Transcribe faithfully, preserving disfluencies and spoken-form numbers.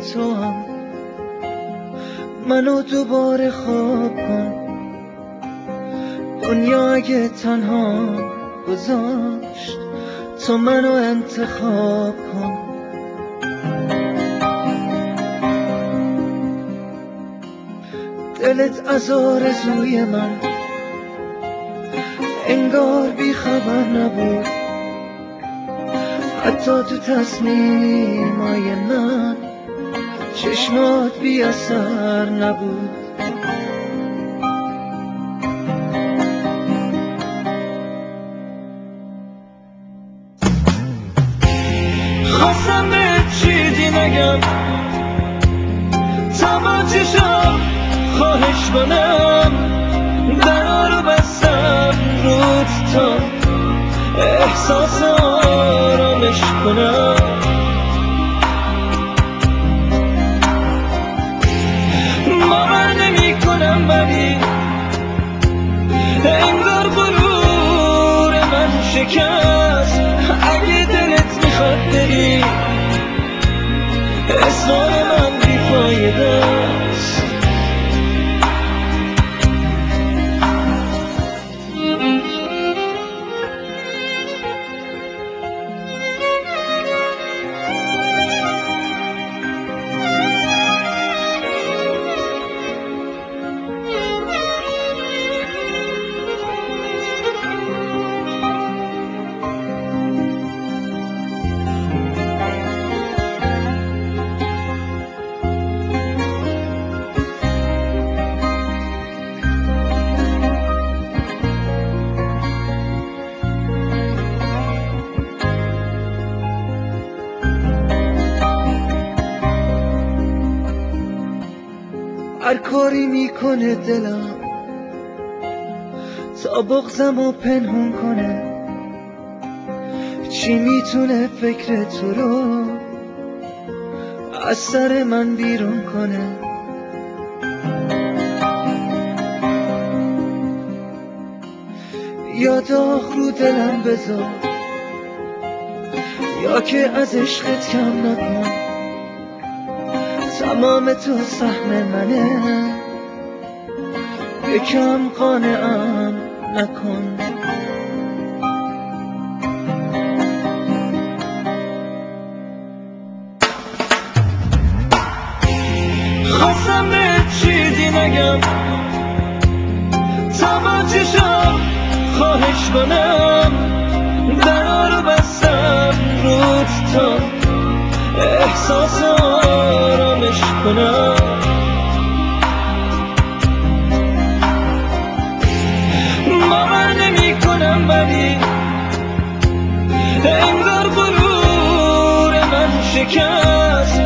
تو هم منو دوباره خواب کن. دنیا اگه تنها گذاشت تو منو انتخاب کن. دلت از آرزوی من انگار بی خبر نبود، حتی تو تصمیمای من چشمات بی اثر نبود. خواستم به چیزی نگم تا با چشم خواهش کنم، درا رو بستم رود تا احساس آرامش کنم. باور نمی کنم ولی انگار غرور من شکست. اگه دلت میخواد بری اصرار من بیفایده است. هر کاری میکنه دلم تا بغضمو پنهون کنه، چی میتونه فکر تو رو از سر من بیرون کنه. یا داغ رو دلم بذار یا که از عشقت کم نکن. تمام تو سهم منه، یکم قانعم نکن. خواستم به چیزی نگم تا با چشم خواهش کنم، درا رو بستم رود تا احساس آرامش کنم. باور نمی کنم ولی انگار غرور من شکست.